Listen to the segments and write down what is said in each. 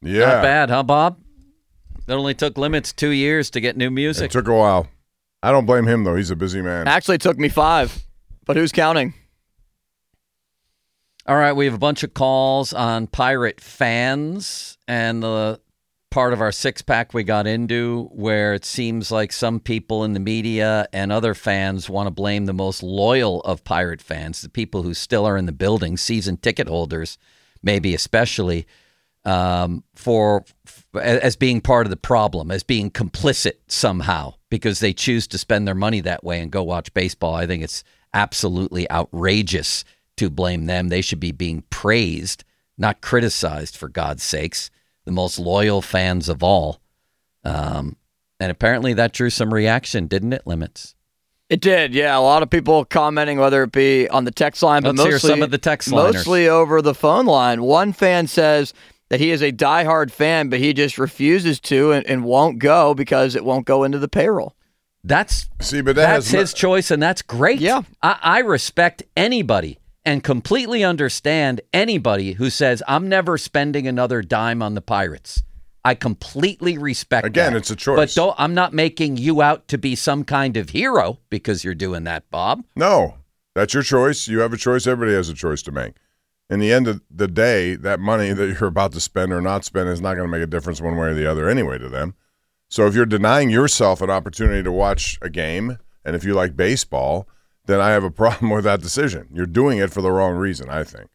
Yeah. Not bad, huh, Bob? It only took Limits 2 years to get new music. It took a while. I don't blame him, though. He's a busy man. Actually, it took me 5, but who's counting? All right, we have a bunch of calls on Pirate fans and the part of our six-pack we got into where it seems like some people in the media and other fans want to blame the most loyal of Pirate fans, the people who still are in the building, season ticket holders, maybe especially, as being part of the problem, as being complicit somehow because they choose to spend their money that way and go watch baseball. I think it's absolutely outrageous to blame them. They should be being praised, not criticized, for God's sakes. The most loyal fans of all. And apparently that drew some reaction, didn't it, Limits? It did, yeah. A lot of people commenting, whether it be on the text line, but Let's hear some of the text liners. Mostly over the phone line. One fan says that he is a diehard fan, but he just refuses to and won't go because it won't go into the payroll. That's his choice, and that's great. Yeah. I respect anybody and completely understand anybody who says, I'm never spending another dime on the Pirates. I completely respect that. Again, it's a choice. But I'm not making you out to be some kind of hero because you're doing that, Bob. No, that's your choice. You have a choice. Everybody has a choice to make. In the end of the day, that money that you're about to spend or not spend is not going to make a difference one way or the other anyway to them. So if you're denying yourself an opportunity to watch a game, and if you like baseball, then I have a problem with that decision. You're doing it for the wrong reason, I think.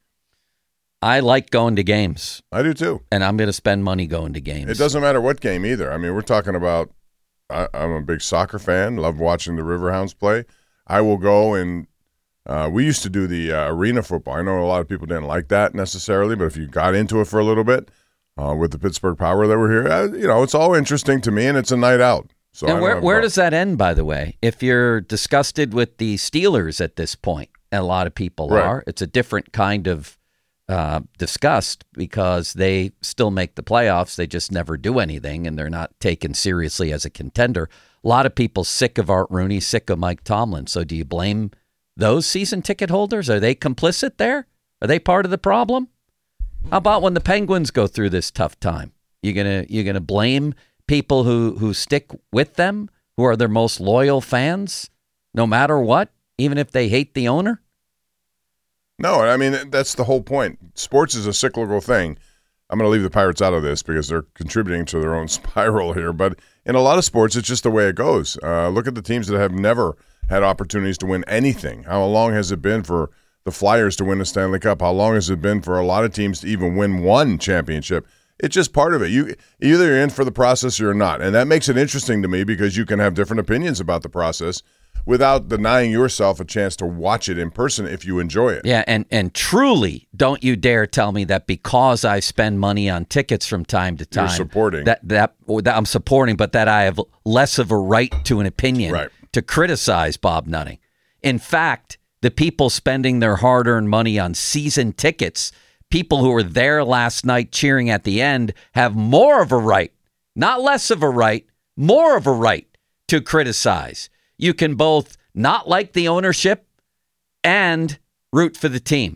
I like going to games. I do too. And I'm going to spend money going to games. It doesn't matter what game either. I mean, we're talking about, I'm a big soccer fan, love watching the Riverhounds play. I will go and we used to do the arena football. I know a lot of people didn't like that necessarily, but if you got into it for a little bit with the Pittsburgh Power that were here, it's all interesting to me, and it's a night out. So and where does that end, by the way? If you're disgusted with the Steelers at this point, and a lot of people are, it's a different kind of disgust because they still make the playoffs. They just never do anything, and they're not taken seriously as a contender. A lot of people sick of Art Rooney, sick of Mike Tomlin. So do you blame those season ticket holders? Are they complicit there? Are they part of the problem? How about when the Penguins go through this tough time? You're gonna blame people who stick with them, who are their most loyal fans, no matter what, even if they hate the owner? No, I mean, that's the whole point. Sports is a cyclical thing. I'm going to leave the Pirates out of this because they're contributing to their own spiral here. But in a lot of sports, it's just the way it goes. Look at the teams that have never had opportunities to win anything. How long has it been for the Flyers to win the Stanley Cup? How long has it been for a lot of teams to even win one championship? It's just part of it. Either you're in for the process or you're not. And that makes it interesting to me because you can have different opinions about the process without denying yourself a chance to watch it in person if you enjoy it. Yeah, and truly, don't you dare tell me that because I spend money on tickets from time to time, you're supporting. That I'm supporting, but that I have less of a right to an opinion to criticize Bob Nutting. In fact, the people spending their hard-earned money on season tickets, people who were there last night cheering at the end, have more of a right, not less of a right, more of a right to criticize. You can both not like the ownership and root for the team.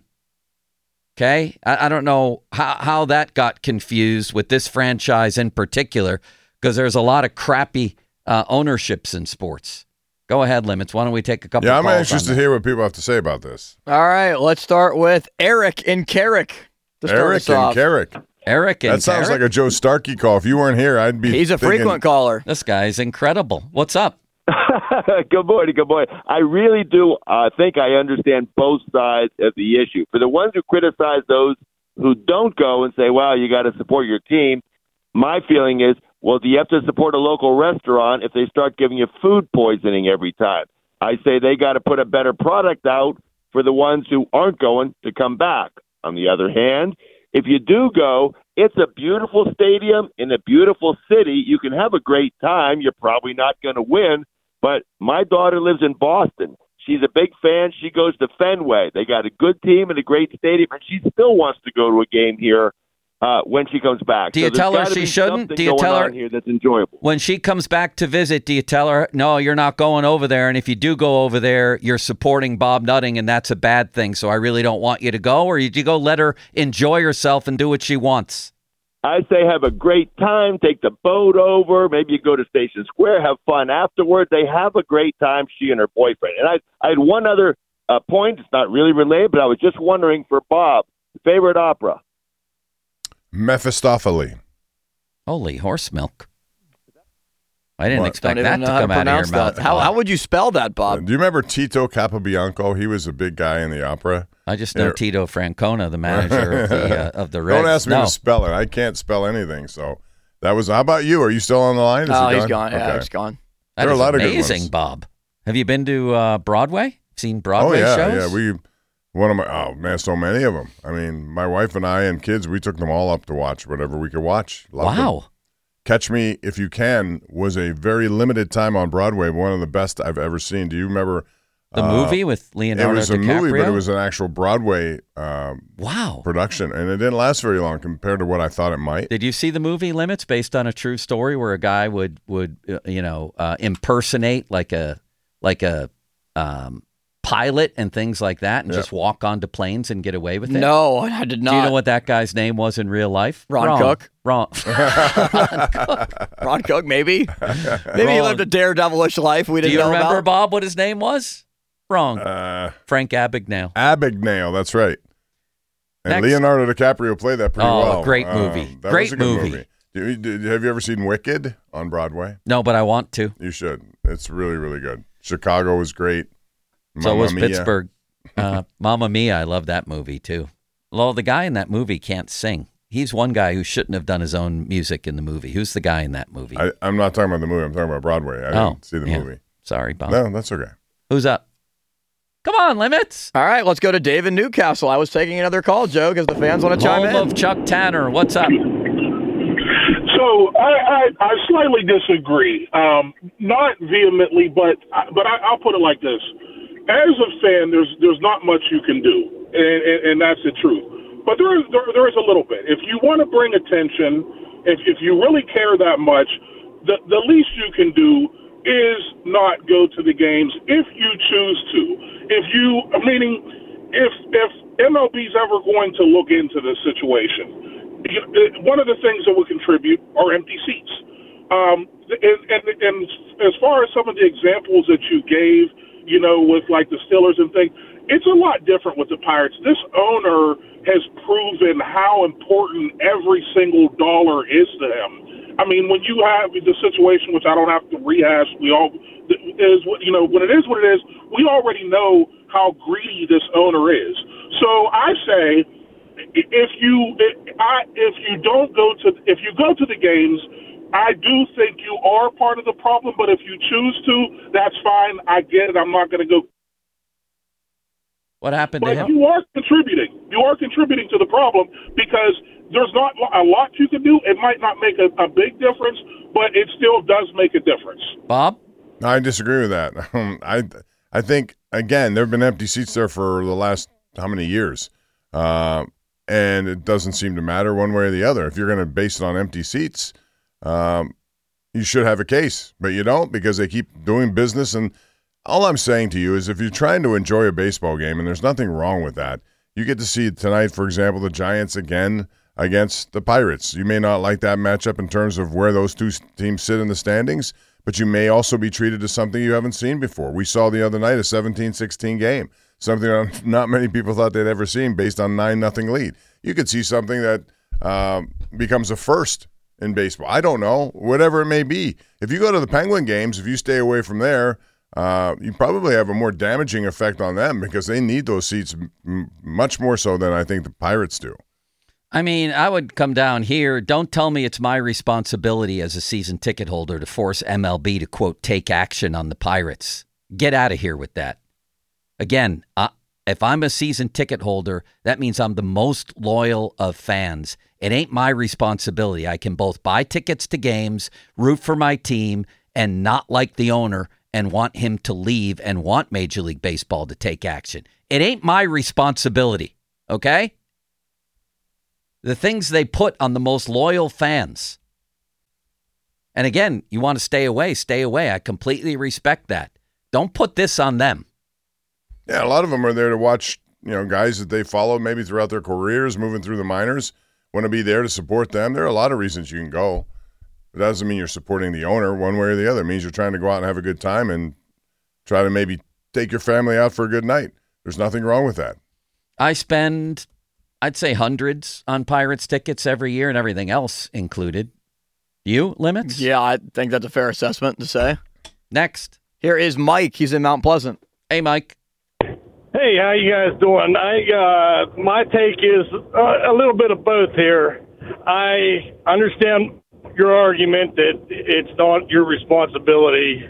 Okay? I don't know how that got confused with this franchise in particular, because there's a lot of crappy ownerships in sports. Go ahead, Limits. Why don't we take a couple of calls? I'm anxious to hear what people have to say about this. All right, let's start with Eric in Carrick. Eric in Carrick. Eric in That sounds like a Joe Starkey call. If you weren't here, I'd be He's a frequent caller. This guy's incredible. What's up? Good morning. I really do think I understand both sides of the issue. For the ones who criticize those who don't go and say, well, you got to support your team, my feeling is, well, do you have to support a local restaurant if they start giving you food poisoning every time? I say they got to put a better product out for the ones who aren't going to come back. On the other hand, if you do go, it's a beautiful stadium in a beautiful city. You can have a great time. You're probably not going to win. But my daughter lives in Boston. She's a big fan. She goes to Fenway. They got a good team and a great stadium, and she still wants to go to a game here when she comes back. Do you tell her she shouldn't? Do you tell her here that's enjoyable when she comes back to visit? Do you tell her, no, you're not going over there? And if you do go over there, you're supporting Bob Nutting, and that's a bad thing. So I really don't want you to go. Or do you go let her enjoy herself and do what she wants? I say have a great time, take the boat over, maybe you go to Station Square, have fun afterwards. They have a great time, she and her boyfriend. And I had one other point. It's not really related, but I was just wondering for Bob, favorite opera? Mephistopheles. Holy horse milk. I didn't expect that to come out of your mouth. How would you spell that, Bob? Do you remember Tito Capobianco? He was a big guy in the opera. I just know Tito Francona, the manager of the Reds. Don't ask me to spell it. I can't spell anything. So that was. How about you? Are you still on the line? He's gone. Yeah, he's gone. That is amazing, Bob. Have you been to Broadway? Seen Broadway shows? Yeah. So many of them. I mean, my wife and I and kids, we took them all up to watch whatever we could watch. Loved them. Catch Me If You Can was a very limited time on Broadway, one of the best I've ever seen. Do you remember the movie with Leonardo DiCaprio? It was a movie, but it was an actual Broadway production, and it didn't last very long compared to what I thought it might. Did you see the movie Limits, based on a true story where a guy would impersonate like a pilot and things like that, and just walk onto planes and get away with it? No, I did not. Do you know what that guy's name was in real life? Ron Cook. Wrong. Ron Cook, maybe. Maybe he lived a daredevilish life we didn't know about. Do you remember, Bob, what his name was? Wrong. Frank Abagnale. Abagnale, that's right. And Leonardo DiCaprio played that pretty well. Oh, great movie. Great movie. Have you ever seen Wicked on Broadway? No, but I want to. You should. It's really, really good. Chicago was great. So was Pittsburgh. Mamma Mia, I love that movie too. Well, the guy in that movie can't sing. He's one guy who shouldn't have done his own music in the movie. Who's the guy in that movie? I'm not talking about the movie. I'm talking about Broadway. I didn't see the movie. Sorry, Bob. No, that's okay. Who's up? Come on, Limits. All right, let's go to Dave in Newcastle. I was taking another call, Joe, because the fans want to chime in. Home of Chuck Tanner. What's up? So I slightly disagree. Not vehemently, but I'll put it like this. As a fan, there's not much you can do, and that's the truth. But there is a little bit. If you want to bring attention, if you really care that much, the least you can do is not go to the games if you choose to. If MLB's ever going to look into this situation, one of the things that would contribute are empty seats. And as far as some of the examples that you gave, with like the Steelers and things, it's a lot different with the Pirates. This owner has proven how important every single dollar is to him. I mean, when you have the situation, which I don't have to rehash, when it is what it is, we already know how greedy this owner is. So I say, if you go to the games, I do think you are part of the problem, but if you choose to, that's fine. I get it. I'm not going to go. What happened to him? You are contributing. You are contributing to the problem because there's not a lot you can do. It might not make a big difference, but it still does make a difference. Bob? I disagree with that. I think, again, there have been empty seats there for the last how many years? And it doesn't seem to matter one way or the other. If you're going to base it on empty seats, you should have a case, but you don't because they keep doing business. And all I'm saying to you is if you're trying to enjoy a baseball game, and there's nothing wrong with that, you get to see tonight, for example, the Giants again against the Pirates. You may not like that matchup in terms of where those two teams sit in the standings, but you may also be treated as something you haven't seen before. We saw the other night a 17-16 game, something that not many people thought they'd ever seen based on 9-0 lead. You could see something that becomes a first in baseball. I don't know, whatever it may be. If you go to the Penguin games, if you stay away from there, you probably have a more damaging effect on them because they need those seats much more so than I think the Pirates do. I mean, I would come down here. Don't tell me it's my responsibility as a season ticket holder to force MLB to, quote, take action on the Pirates. Get out of here with that. Again, if I'm a season ticket holder, that means I'm the most loyal of fans. It ain't my responsibility. I can both buy tickets to games, root for my team, and not like the owner and want him to leave and want Major League Baseball to take action. It ain't my responsibility, okay? The things they put on the most loyal fans. And again, you want to stay away, stay away. I completely respect that. Don't put this on them. Yeah, a lot of them are there to watch, guys that they follow maybe throughout their careers, moving through the minors. want to be there to support them. There are a lot of reasons you can go. It doesn't mean you're supporting the owner one way or the other. It means you're trying to go out and have a good time and try to maybe take your family out for a good night. There's nothing wrong with that. I spend, I'd say, hundreds on Pirates tickets every year and everything else included. You, Limits? Yeah, I think that's a fair assessment to say. Next. Here is Mike. He's in Mount Pleasant. Hey, Mike. Hey, how you guys doing? My take is a little bit of both here. I understand your argument that it's not your responsibility.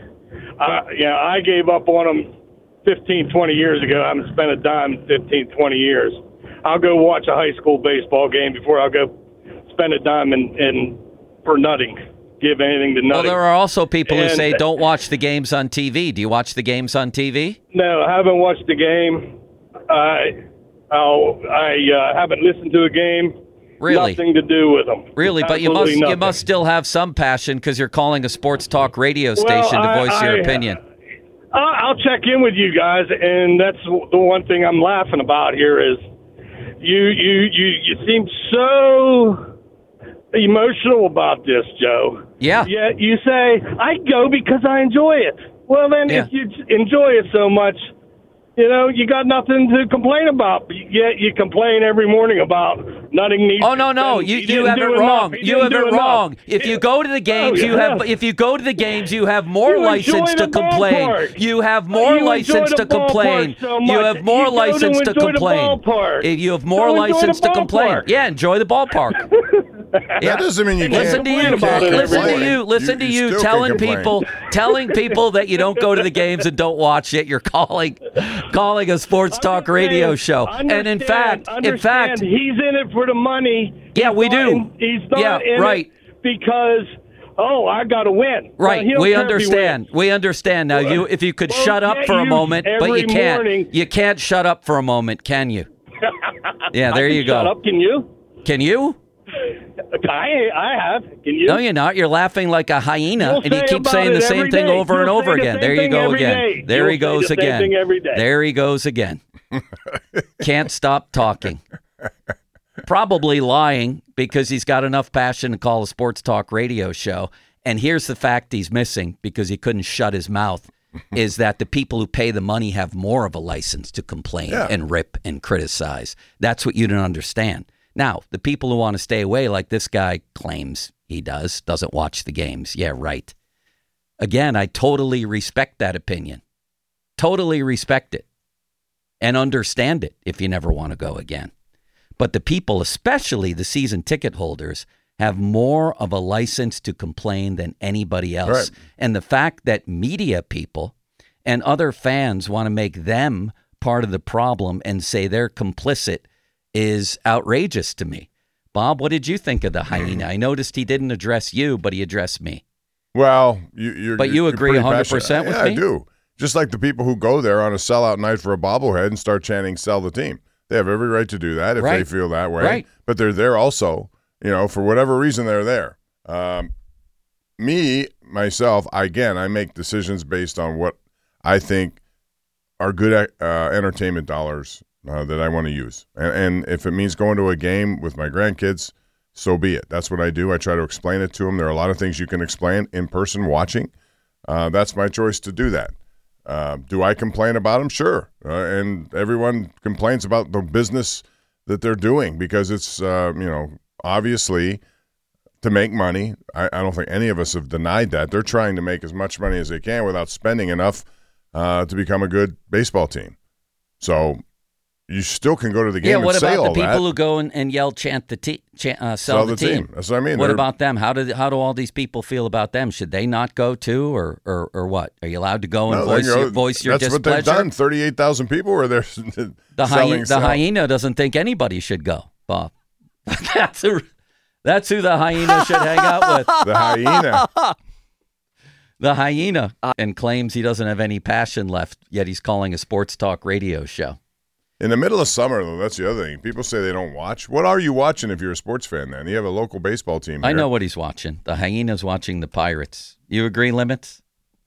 I gave up on them 15, 20 years ago. I haven't spent a dime in 15, 20 years. I'll go watch a high school baseball game before I'll go spend a dime for nutting. Give anything to nutting. Well, there are also people who say don't watch the games on TV. Do you watch the games on TV? No, I haven't watched the game. I haven't listened to a game. Really? Nothing to do with them. Really, but you must still have some passion because you're calling a sports talk radio station to voice your opinion. I'll check in with you guys, and that's the one thing I'm laughing about here is you seem so emotional about this, Joe. Yeah. Yeah, you say, I go because I enjoy it. Well, then, if you enjoy it so much, you got nothing to complain about. Yet you complain every morning about nutting needs. Oh no! You have it wrong. You have it wrong. If you go to the games, you have more license to complain. You have more license to complain. You have more license to complain. You have more license to complain. Yeah, enjoy the ballpark. That doesn't mean you can't. Listen to you telling people that you don't go to the games and don't watch it. You're calling a sports talk radio show. And in fact, he's in it for the money. Yeah, we do. He's not in it because I got to win. Right. We understand. We understand. Now, if you could shut up for a moment, but you can't. You can't shut up for a moment, can you? Yeah, there you go. Shut up, can you? Can you? I have. Can you? No, you're not. You're laughing like a hyena, and you keep saying the same thing over and over again. There you go again. There he goes again. There he goes again. Can't stop talking. Probably lying because he's got enough passion to call a sports talk radio show. And here's the fact he's missing because he couldn't shut his mouth is that the people who pay the money have more of a license to complain and rip and criticize. That's what you don't understand. Now, the people who want to stay away, like this guy claims he doesn't watch the games. Yeah, right. Again, I totally respect that opinion. Totally respect it. And understand it if you never want to go again. But the people, especially the season ticket holders, have more of a license to complain than anybody else. Right. And the fact that media people and other fans want to make them part of the problem and say they're complicit is outrageous to me. Bob, what did you think of the hyena? I noticed he didn't address you, but he addressed me. Well, you agree 100% with me? I do. Just like the people who go there on a sellout night for a bobblehead and start chanting, sell the team. They have every right to do that if they feel that way. Right. But they're there also, for whatever reason they're there. Myself, I make decisions based on what I think are good entertainment dollars that I want to use. And if it means going to a game with my grandkids, so be it. That's what I do. I try to explain it to them. There are a lot of things you can explain in person watching. That's my choice to do that. Do I complain about them? Sure. And everyone complains about the business that they're doing because it's, obviously to make money. I don't think any of us have denied that. They're trying to make as much money as they can without spending enough to become a good baseball team. So you still can go to the game and say all that. Yeah, what about the people who go and yell, chant the team, sell the team? That's what I mean. What about them? How do all these people feel about them? Should they not go too, or what? Are you allowed to go and voice your displeasure? That's what they've done. 38,000 people were there. The hyena doesn't think anybody should go, Bob. That's who the hyena should hang out with. The hyena. The hyena, and claims he doesn't have any passion left, yet he's calling a sports talk radio show. In the middle of summer, though, that's the other thing. People say they don't watch. What are you watching if you're a sports fan then? You have a local baseball team here. I know what he's watching. The hyena's watching the Pirates. You agree, Limits?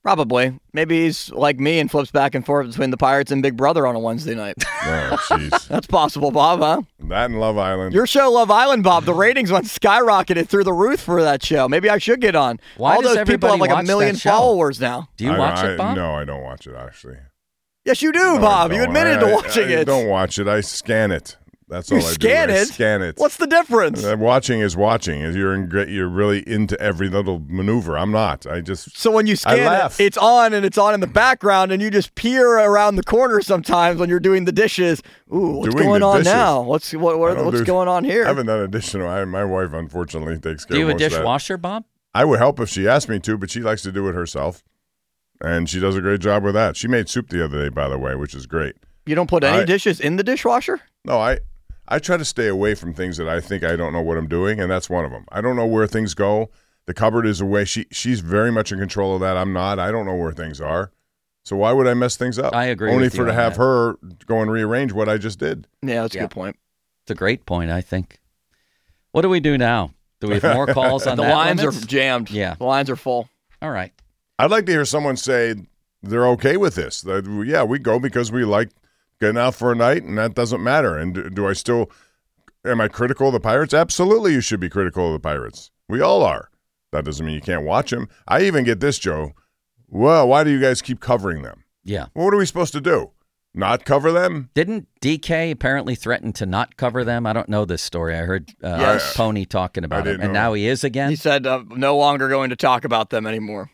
Probably. Maybe he's like me and flips back and forth between the Pirates and Big Brother on a Wednesday night. Oh, jeez. That's possible, Bob, huh? That and Love Island. Your show, Love Island, Bob, the ratings went skyrocketed through the roof for that show. Maybe I should get on. Why all does those people have like everybody 1 million watch that show? followers now. Do you watch it, Bob? No, I don't watch it, actually. Yes, you do, No, Bob. I You don't. admitted to watching I it. don't watch it. I scan it. That's all You I scan do. I it? scan it. What's the difference? Watching is watching. You're really into every little maneuver. I'm not. I just So when you scan laugh. it, it's on and it's on in the background, and you just peer around the corner sometimes when you're doing the dishes. Ooh, what's Doing going the on dishes. now? What's going on here? I haven't done additional. My wife, unfortunately, takes care Do you of have a most of that. dishwasher, Bob? I would help if she asked me to, but she likes to do it herself. And she does a great job with that. She made soup the other day, by the way, which is great. You don't put any dishes in the dishwasher? No, I try to stay away from things that I think I don't know what I'm doing, and that's one of them. I don't know where things go. The cupboard is away. She's very much in control of that. I'm not. I don't know where things are. So why would I mess things up? I agree Only with you for to on have that. her go and rearrange what I just did. Yeah, that's a Yeah. good point. It's a great point, I think. What do we do now? Do we have more calls on The that? lines limits? are jammed. Yeah. The lines are full. All right. I'd like to hear someone say they're okay with this. That, yeah, we go because we like getting out for a night, and that doesn't matter. And do I still – am I critical of the Pirates? Absolutely you should be critical of the Pirates. We all are. That doesn't mean you can't watch them. I even get this, Joe. Well, why do you guys keep covering them? Yeah. Well, what are we supposed to do? Not cover them? Didn't DK apparently threaten to not cover them? I don't know this story. I heard Yes. Pony talking about it, didn't and know now that. he is again. He said no longer going to talk about them anymore.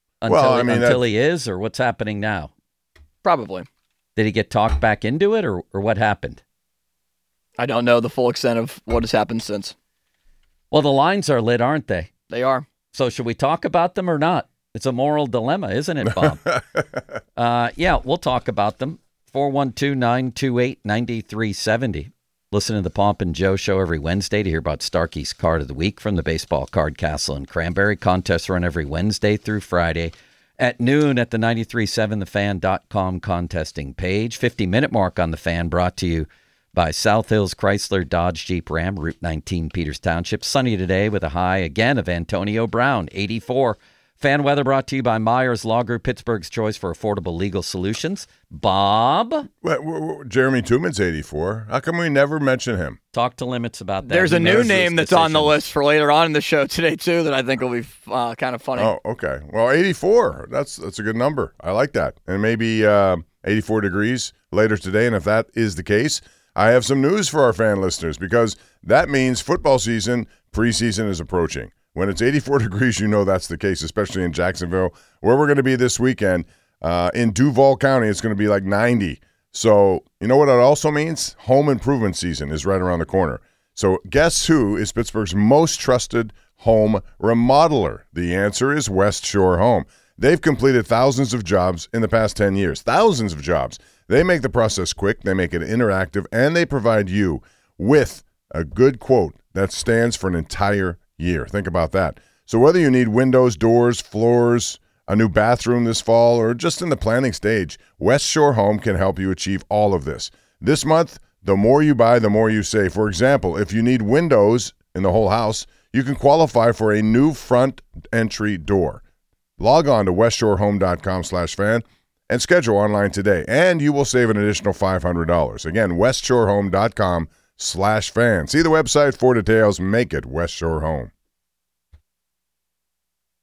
Until he is, or what's happening now? Probably. Did he get talked back into it, or what happened? I don't know the full extent of what has happened since. Well, the lines are lit, aren't they? They are. So should we talk about them or not? It's a moral dilemma, isn't it, Bob? Yeah, we'll talk about them. 412-928-9370. Listen to the Pomp and Joe show every Wednesday to hear about Starkey's Card of the Week from the Baseball Card Castle in Cranberry. Contests run every Wednesday through Friday at noon at the 937thefan.com contesting page. 50-minute mark on the Fan brought to you by South Hills Chrysler Dodge Jeep Ram, Route 19, Peters Township. Sunny today with a high again of Antonio Brown, 84. Fan weather brought to you by Myers Law Group, Pittsburgh's choice for affordable legal solutions. Bob? Jeremy Tooman's 84. How come we never mention him? Talk to Limits about that. There's a new There's name this that's on the decision. list for later on in the show today, too, that I think will be kind of funny. Oh, okay. Well, 84. That's a good number. I like that. And maybe 84 degrees later today. And if that is the case, I have some news for our fan listeners because that means football season, preseason is approaching. When it's 84 degrees, you know that's the case, especially in Jacksonville, where we're going to be this weekend. In Duval County, it's going to be like 90. So you know what it also means? Home improvement season is right around the corner. So guess who is Pittsburgh's most trusted home remodeler? The answer is West Shore Home. They've completed thousands of jobs in the past 10 years. Thousands of jobs. They make the process quick, they make it interactive, and they provide you with a good quote that stands for an entire year. Think about that. So whether you need windows, doors, floors, a new bathroom this fall, or just in the planning stage, West Shore Home can help you achieve all of this. This month, the more you buy, the more you save. For example, if you need windows in the whole house, you can qualify for a new front entry door. Log on to westshorehome.com/fan and schedule online today, and you will save an additional $500. Again, westshorehome.com/fan. See the website for details. Make it West Shore Home.